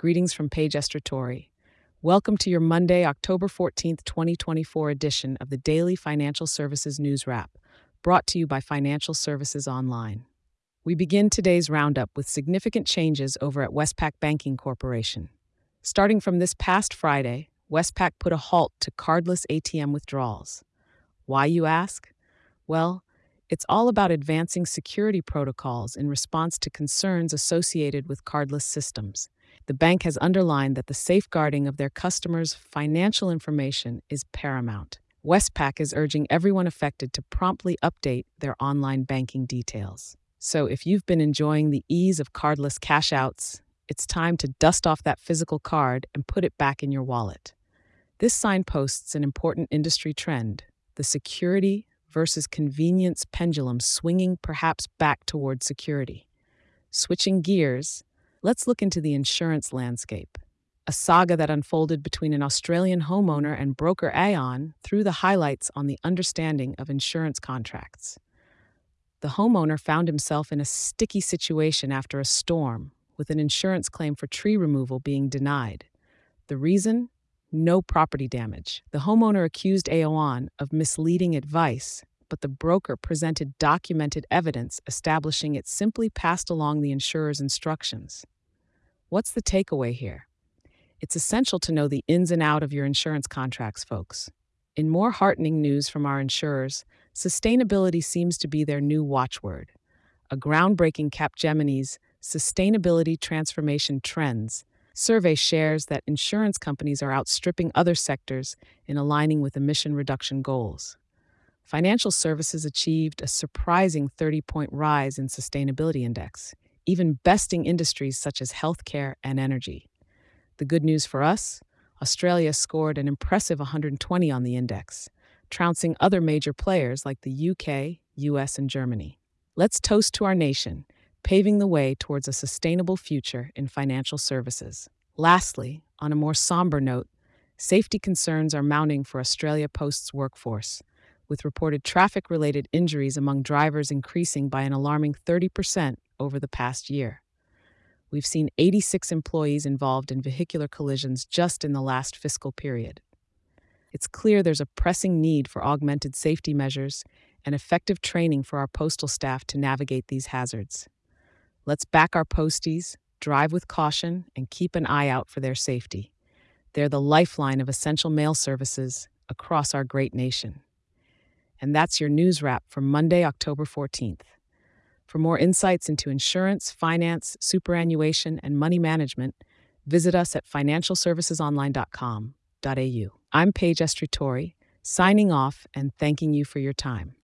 Greetings from Paige Estratori. Welcome to your Monday, October 14th, 2024 edition of the Daily Financial Services News Wrap, brought to you by Financial Services Online. We begin today's roundup with significant changes over at Westpac Banking Corporation. Starting from this past Friday, Westpac put a halt to cardless ATM withdrawals. Why, you ask? Well, it's all about advancing security protocols in response to concerns associated with cardless systems. The bank has underlined that the safeguarding of their customers' financial information is paramount. Westpac is urging everyone affected to promptly update their online banking details. So if you've been enjoying the ease of cardless cash outs, it's time to dust off that physical card and put it back in your wallet. This signposts an important industry trend, the security versus convenience pendulum swinging perhaps back toward security. Switching gears, let's look into the insurance landscape. A saga that unfolded between an Australian homeowner and broker Aon threw the highlights on the understanding of insurance contracts. The homeowner found himself in a sticky situation after a storm, with an insurance claim for tree removal being denied. The reason? No property damage. The homeowner accused Aon of misleading advice, but the broker presented documented evidence establishing it simply passed along the insurer's instructions. What's the takeaway here? It's essential to know the ins and outs of your insurance contracts, folks. In more heartening news from our insurers, sustainability seems to be their new watchword. A groundbreaking Capgemini's Sustainability Transformation Trends survey shares that insurance companies are outstripping other sectors in aligning with emission reduction goals. Financial services achieved a surprising 30-point rise in sustainability index, even besting industries such as healthcare and energy. The good news for us? Australia scored an impressive 120 on the index, trouncing other major players like the UK, US, and Germany. Let's toast to our nation, paving the way towards a sustainable future in financial services. Lastly, on a more somber note, safety concerns are mounting for Australia Post's workforce, with reported traffic-related injuries among drivers increasing by an alarming 30% over the past year. We've seen 86 employees involved in vehicular collisions just in the last fiscal period. It's clear there's a pressing need for augmented safety measures and effective training for our postal staff to navigate these hazards. Let's back our posties, drive with caution, and keep an eye out for their safety. They're the lifeline of essential mail services across our great nation. And that's your news wrap for Monday, October 14th. For more insights into insurance, finance, superannuation, and money management, visit us at financialservicesonline.com.au. I'm Paige Estratori, signing off and thanking you for your time.